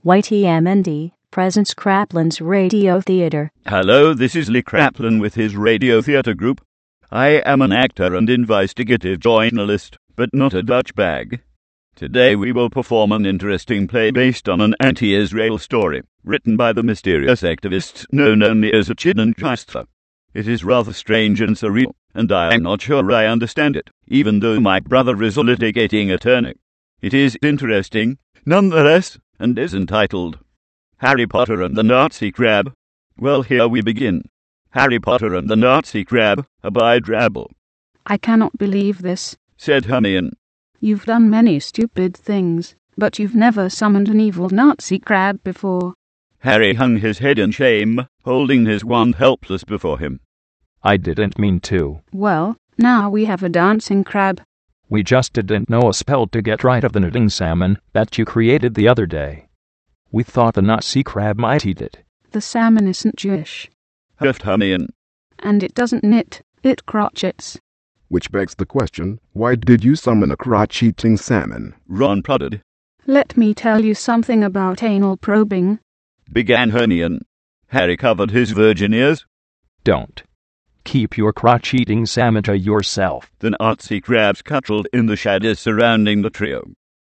YTMND presents Kraplin's Radio Theater. Hello, this is Lee Kraplin with his Radio Theater group. I am an actor and investigative journalist, but not a Dutch bag. Today we will perform an interesting play based on an anti-Israel story, written by the mysterious activist known only as Achidon Jastra. It is rather strange and surreal, and I am not sure I understand it, even though my brother is a litigating attorney. It is interesting, nonetheless, and is entitled Harry Potter and the Nazi Crab. Well, here we begin. Harry Potter and the Nazi Crab, by Drabble. I cannot believe this, said Hermione. You've done many stupid things, but you've never summoned an evil Nazi crab before. Harry hung his head in shame, holding his wand helpless before him. I didn't mean to. Well, now we have a dancing crab. We just didn't know a spell to get rid of the knitting salmon that you created the other day. We thought the Nazi crab might eat it. The salmon isn't Jewish. Huffed Hermione. And it doesn't knit, it crotchets. Which begs the question, why did you summon a crotch-eating salmon? Ron prodded. Let me tell you something about anal probing, began Hermione. Harry covered his virgin ears. Don't. Keep your crotch-eating salmon to yourself. The Nazi crabs cuddled in the shadows surrounding the trio.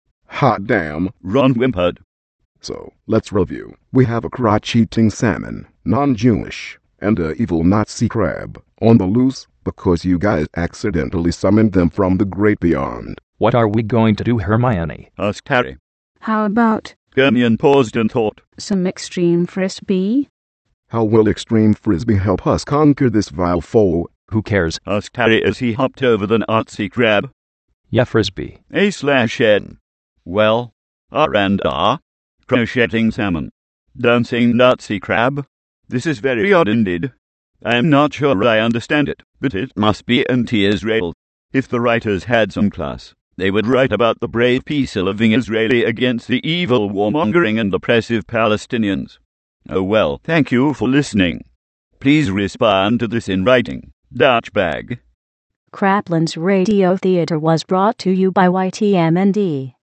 Hot damn, Ron whimpered. So, let's review. We have a crotch-eating salmon, non-Jewish, and a evil Nazi crab, on the loose, because you guys accidentally summoned them from the great beyond. What are we going to do, Hermione? Asked Harry. How about Hermione paused and thought. Some extreme frisbee? How will extreme frisbee help us conquer this vile foe? Who cares? Asked Harry as he hopped over the Nazi crab. Yeah, frisbee. A/N. Well, R&R. Crocheting salmon. Dancing Nazi crab. This is very odd indeed. I am not sure I understand it, but it must be anti-Israel. If the writers had some class, they would write about the brave peace-loving Israeli against the evil warmongering and oppressive Palestinians. Oh well, thank you for listening. Please respond to this in writing. Dutch bag. Kraplin's Radio Theater was brought to you by YTMND.